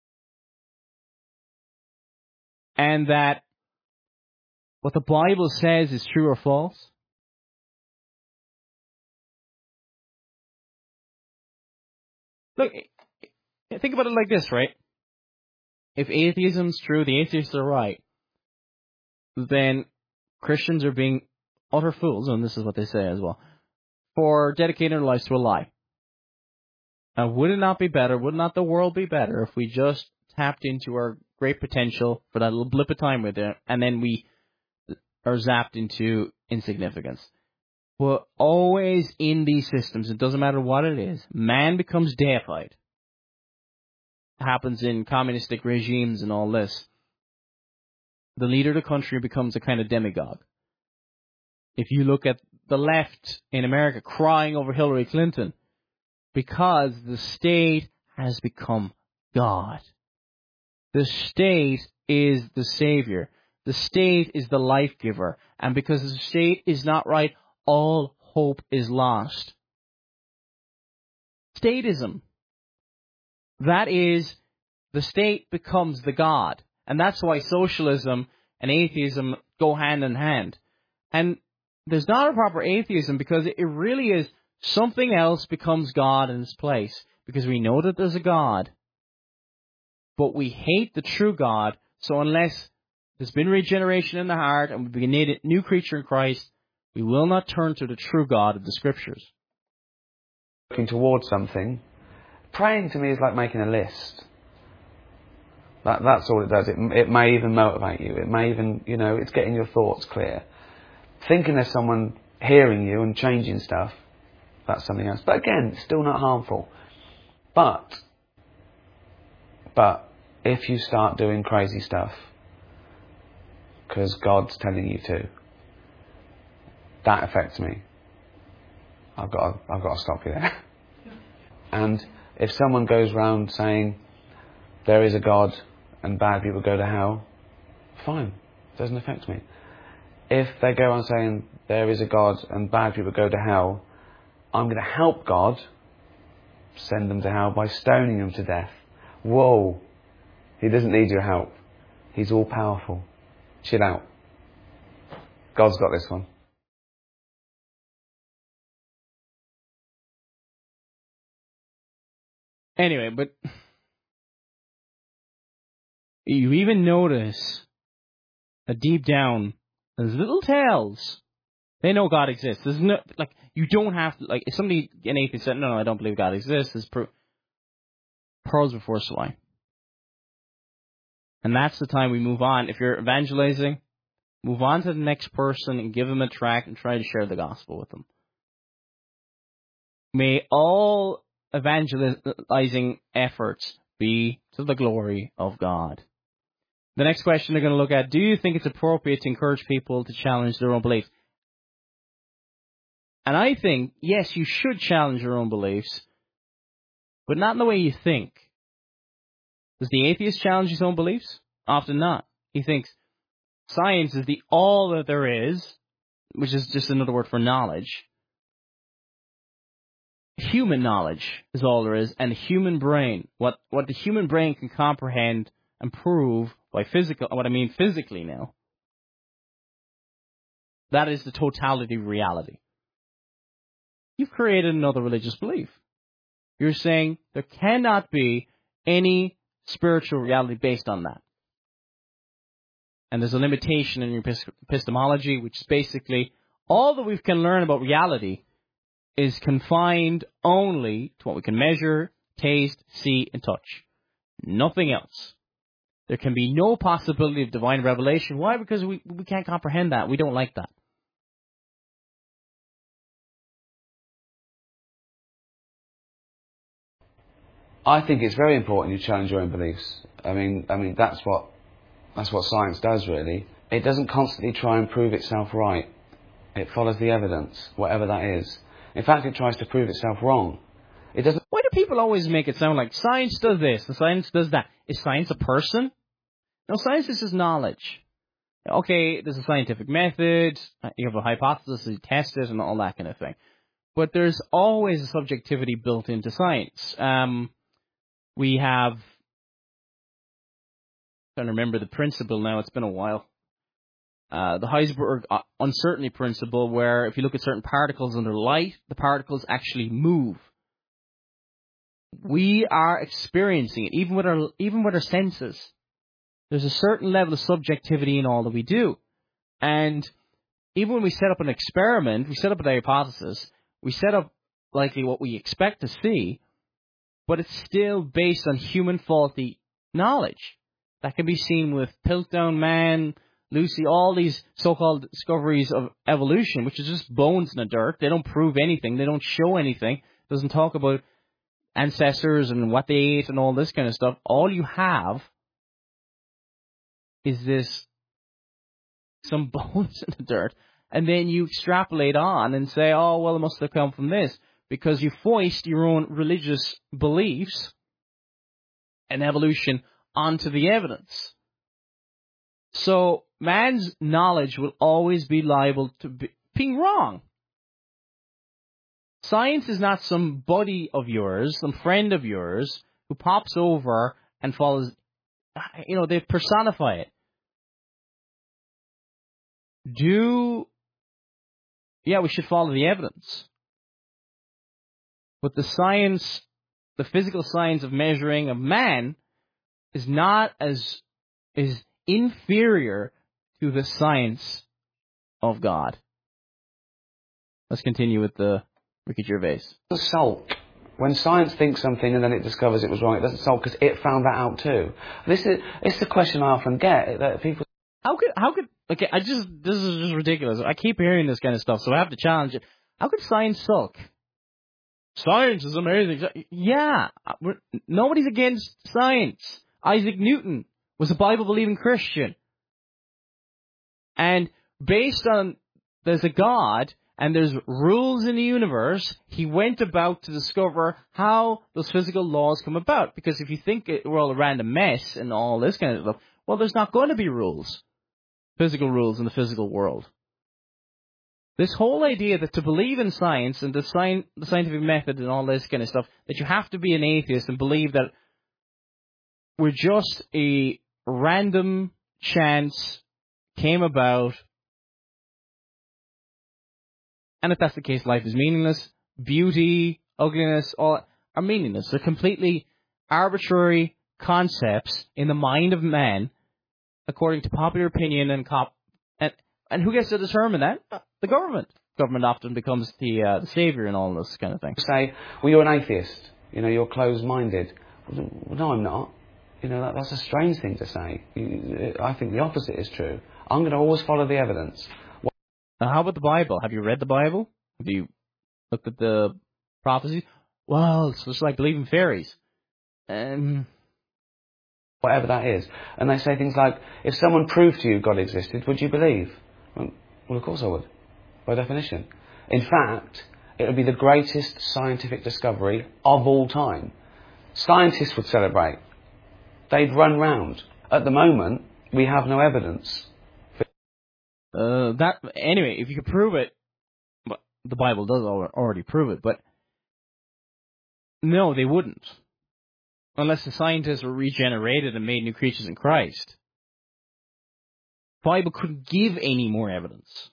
And that what the Bible says is true or false? Look, think about it like this, right? If atheism's true, the atheists are right, then Christians are being utter fools, and this is what they say as well, for dedicating their lives to a lie. Now, would it not be better, would not the world be better if we just tapped into our great potential for that little blip of time with it, and then we are zapped into insignificance? But always in these systems, it doesn't matter what it is, man becomes deified. It happens in communistic regimes and all this. The leader of the country becomes a kind of demagogue. If you look at the left in America crying over Hillary Clinton, because the state has become God. The state is the savior. The state is the life giver. And because the state is not right, all hope is lost. Statism. That is, the state becomes the God. And that's why socialism and atheism go hand in hand. And there's not a proper atheism because it really is something else becomes God in its place. Because we know that there's a God, but we hate the true God. So unless there's been regeneration in the heart and we've been made a new creature in Christ, we will not turn to the true God of the Scriptures. Looking towards something, praying to me is like making a list. That's all it does. It may even motivate you. It may even, it's getting your thoughts clear. Thinking there's someone hearing you and changing stuff, that's something else. But again, it's still not harmful. But if you start doing crazy stuff because God's telling you to, that affects me. I've got to stop you there. And if someone goes round saying there is a God and bad people go to hell, fine, it doesn't affect me. If they go on saying there is a God and bad people go to hell, I'm going to help God send them to hell by stoning them to death. Whoa, He doesn't need your help. He's all powerful. Chill out. God's got this one. Anyway, but you even notice that deep down, there's little tales. They know God exists. There's no, you don't have to, if somebody, an atheist said, no, I don't believe God exists, there's pearls before swine. And that's the time we move on. If you're evangelizing, move on to the next person and give them a tract and try to share the gospel with them. May all evangelizing efforts be to the glory of God. The next question they're going to look at, do you think it's appropriate to encourage people to challenge their own beliefs? And I think, yes, you should challenge your own beliefs, but not in the way you think. Does the atheist challenge his own beliefs? Often not. He thinks science is the all that there is, which is just another word for knowledge. Human knowledge is all there is, and the human brain, what the human brain can comprehend and prove by physically now, that is the totality of reality. You've created another religious belief. You're saying there cannot be any spiritual reality based on that. And there's a limitation in your epistemology, which is basically all that we can learn about reality is confined only to what we can measure, taste, see, and touch. Nothing else. There can be no possibility of divine revelation. Why? Because we can't comprehend that. We don't like that. I think it's very important you challenge your own beliefs. I mean that's what science does, really. It doesn't constantly try and prove itself right. It follows the evidence, whatever that is. In fact, it tries to prove itself wrong. It doesn't. Why do people always make it sound like science does this and science does that? Is science a person? No, science is just knowledge. Okay, there's a scientific method, you have a hypothesis, you test it, and all that kind of thing. But there's always a subjectivity built into science. We have, I'm trying to remember the principle now, it's been a while. The Heisenberg uncertainty principle, where if you look at certain particles under light, the particles actually move. We are experiencing it, even with our senses. There's a certain level of subjectivity in all that we do. And even when we set up an experiment, we set up a hypothesis, we set up likely what we expect to see, but it's still based on human faulty knowledge. That can be seen with Piltdown Man, Lucy, all these so-called discoveries of evolution, which is just bones in the dirt. They don't prove anything. They don't show anything. It doesn't talk about ancestors and what they ate and all this kind of stuff. All you have is some bones in the dirt. And then you extrapolate on and say, oh, well, it must have come from this. Because you foist your own religious beliefs and evolution onto the evidence. So man's knowledge will always be liable to being wrong. Science is not some buddy of yours, some friend of yours, who pops over and follows, they personify it. We should follow the evidence. But the physical science of measuring of man is inferior to the science of God. Let's continue with the Ricky Gervais. The sulk. When science thinks something and then it discovers it was wrong, it doesn't sulk because it found that out too. It's the question I often get that people. How could this is just ridiculous. I keep hearing this kind of stuff, so I have to challenge it. How could science sulk? Science is amazing. Yeah, nobody's against science. Isaac Newton was a Bible-believing Christian. And based on there's a God and there's rules in the universe, he went about to discover how those physical laws come about. Because if you think we're all a random mess and all this kind of stuff, well, there's not going to be rules, physical rules in the physical world. This whole idea that to believe in science and the scientific method and all this kind of stuff, that you have to be an atheist and believe that we're just a random chance came about, and if that's the case, life is meaningless. Beauty, ugliness, all are meaningless. They're completely arbitrary concepts in the mind of man, according to popular opinion and who gets to determine that? The government. Government often becomes the savior and all this kind of thing. Say, well, you're an atheist. You're closed-minded. Well, no, I'm not. That's a strange thing to say. I think the opposite is true. I'm going to always follow the evidence. Now, how about the Bible? Have you read the Bible? Have you looked at the prophecies? Well, it's just like believing fairies. Whatever that is. And they say things like, if someone proved to you God existed, would you believe? Well, of course I would, by definition. In fact, it would be the greatest scientific discovery of all time. Scientists would celebrate. They'd run round. At the moment, we have no evidence. Anyway, if you could prove it, well, the Bible does already prove it, but no, they wouldn't. Unless the scientists were regenerated and made new creatures in Christ. The Bible couldn't give any more evidence.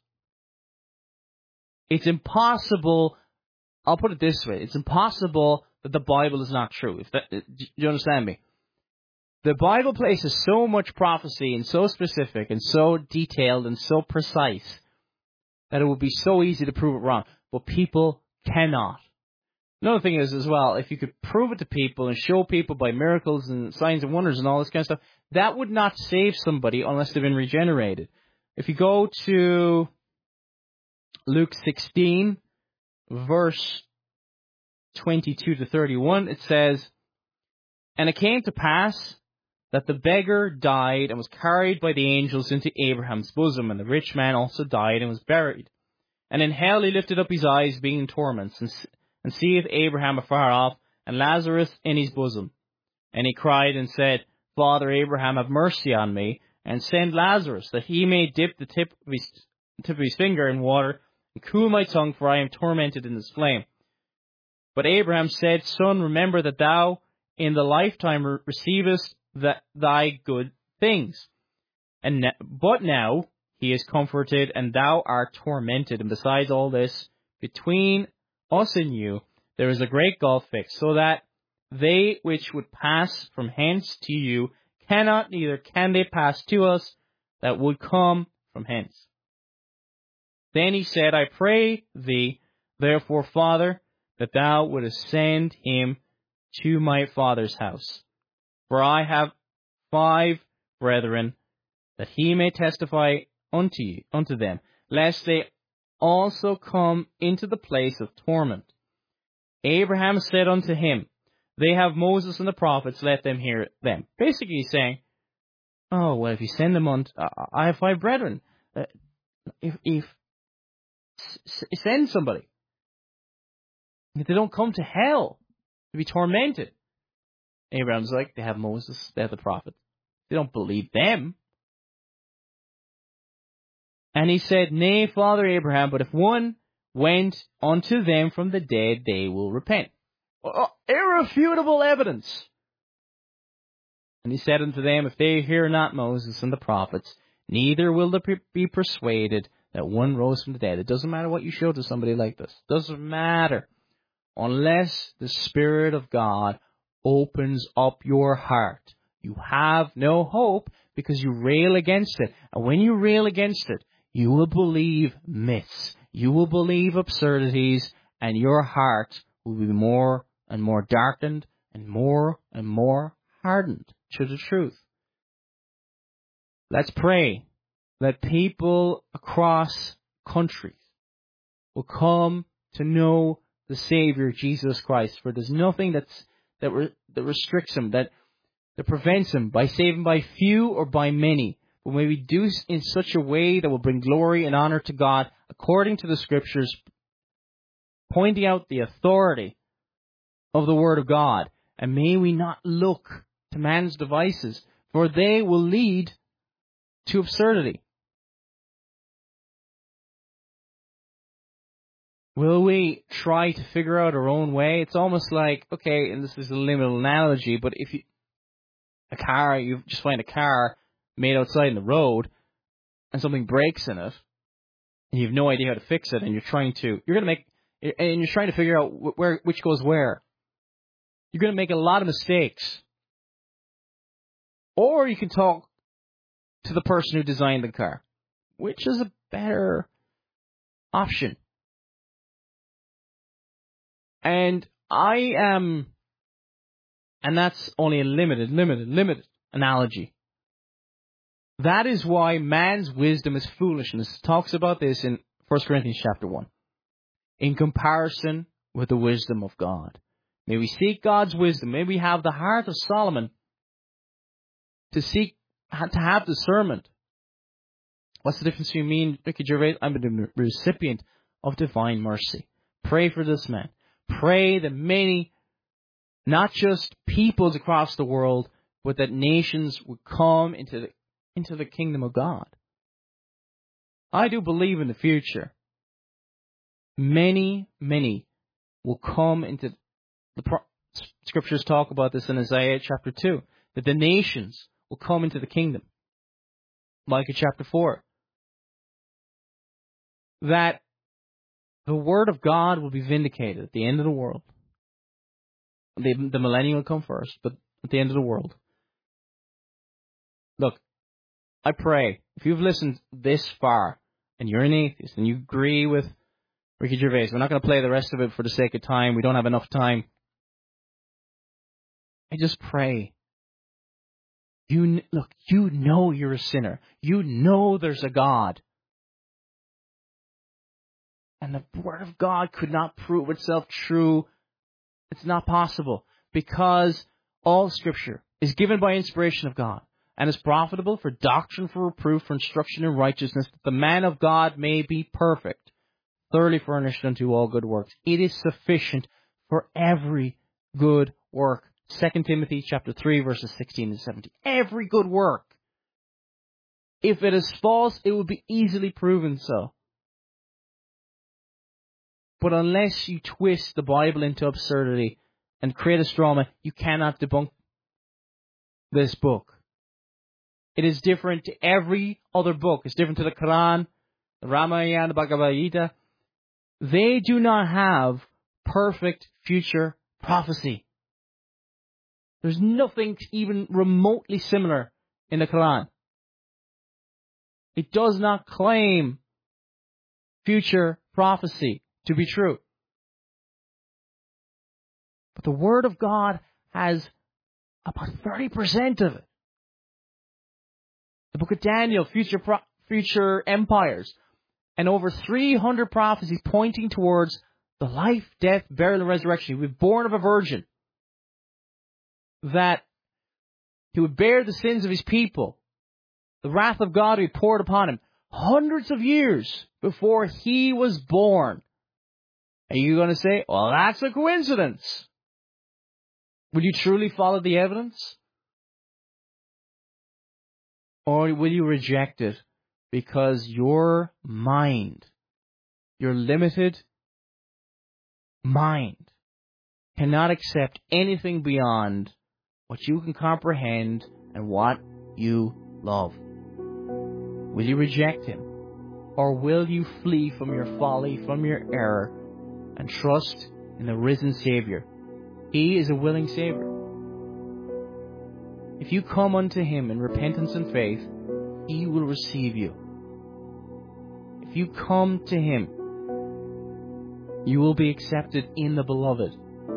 It's impossible, I'll put it this way, it's impossible that the Bible is not true. Do you understand me? The Bible places so much prophecy and so specific and so detailed and so precise that it would be so easy to prove it wrong. But people cannot. Another thing is, as well, if you could prove it to people and show people by miracles and signs and wonders and all this kind of stuff, that would not save somebody unless they've been regenerated. If you go to Luke 16, verse 22 to 31, it says, "And it came to pass that the beggar died and was carried by the angels into Abraham's bosom, and the rich man also died and was buried. And in hell he lifted up his eyes, being in torments, and seeth Abraham afar off, and Lazarus in his bosom. And he cried and said, Father Abraham, have mercy on me, and send Lazarus, that he may dip the tip of his finger in water, and cool my tongue, for I am tormented in this flame. But Abraham said, Son, remember that thou in the lifetime receivest thy good things. But now he is comforted, and thou art tormented. And besides all this, between us and you, there is a great gulf fixed, so that they which would pass from hence to you cannot, neither can they pass to us that would come from hence. Then he said, I pray thee, therefore, Father, that thou wouldest send him to my father's house. For I have 5 brethren, that he may testify unto them, lest they also come into the place of torment. Abraham said unto him, They have Moses and the prophets, let them hear them. Basically he's saying, oh, well, if you send them on, I have 5 brethren. Send somebody. If they don't come to hell to be tormented. Abraham's like, they have Moses, they have the prophets. They don't believe them. And he said, Nay, Father Abraham, but if one went unto them from the dead, they will repent. Irrefutable evidence. And he said unto them, If they hear not Moses and the prophets, neither will they be persuaded that one rose from the dead. It doesn't matter what you show to somebody like this. It doesn't matter. Unless the Spirit of God opens up your heart, you have no hope because you rail against it. And when you rail against it, you will believe myths. You will believe absurdities, and your heart will be more and more darkened and more hardened to the truth. Let's pray that people across countries will come to know the Savior, Jesus Christ. For there's nothing that restricts him, that prevents him by saving by few or by many. But may we do in such a way that will bring glory and honor to God according to the Scriptures, pointing out the authority of the Word of God. And may we not look to man's devices, for they will lead to absurdity. Will we try to figure out our own way? It's almost like, okay, and this is a limited analogy, but if you just find a car made outside in the road, and something breaks in it, and you have no idea how to fix it, and you're trying to figure out which goes where. You're going to make a lot of mistakes. Or you can talk to the person who designed the car, which is a better option. And and that's only a limited analogy. That is why man's wisdom is foolishness. It talks about this in 1 Corinthians chapter 1. In comparison with the wisdom of God. May we seek God's wisdom. May we have the heart of Solomon to have discernment. What's the difference between me and Ricky Gervais? I'm a recipient of divine mercy. Pray for this man. Pray that many, not just peoples across the world, but that nations would come into the kingdom of God. I do believe in the future. Many will come into the Scriptures talk about this in Isaiah chapter 2, that the nations will come into the kingdom. Micah chapter 4. That the word of God will be vindicated at the end of the world. The millennium will come first, but at the end of the world. Look, I pray, if you've listened this far, and you're an atheist, and you agree with Ricky Gervais, we're not going to play the rest of it for the sake of time. We don't have enough time. I just pray. You know you're a sinner. You know there's a God. And the Word of God could not prove itself true. It's not possible. Because all Scripture is given by inspiration of God and is profitable for doctrine, for reproof, for instruction in righteousness, that the man of God may be perfect, thoroughly furnished unto all good works. It is sufficient for every good work. 2 Timothy chapter 3, verses 16 and 17. Every good work. If it is false, it will be easily proven so. But unless you twist the Bible into absurdity and create a straw man, you cannot debunk this book. It is different to every other book. It's different to the Quran, the Ramayana, the Bhagavad Gita. They do not have perfect future prophecy. There's nothing even remotely similar in the Quran. It does not claim future prophecy to be true. But the Word of God has about 30% of it. the book of Daniel, future empires, and over 300 prophecies pointing towards the life, death, burial, and resurrection. He was born of a virgin, that he would bear the sins of his people, the wrath of God would be poured upon him hundreds of years before he was born. Are you going to say, well, that's a coincidence? Will you truly follow the evidence? Or will you reject it because your mind, your limited mind, cannot accept anything beyond what you can comprehend and what you love? Will you reject him? Or will you flee from your folly, from your error, and trust in the risen Savior? He is a willing Savior. If you come unto him in repentance and faith, he will receive you. If you come to him, you will be accepted in the beloved.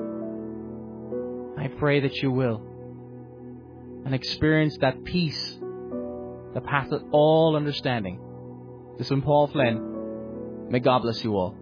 I pray that you will, and experience that peace that passeth all understanding. This is Paul Flynn. May God bless you all.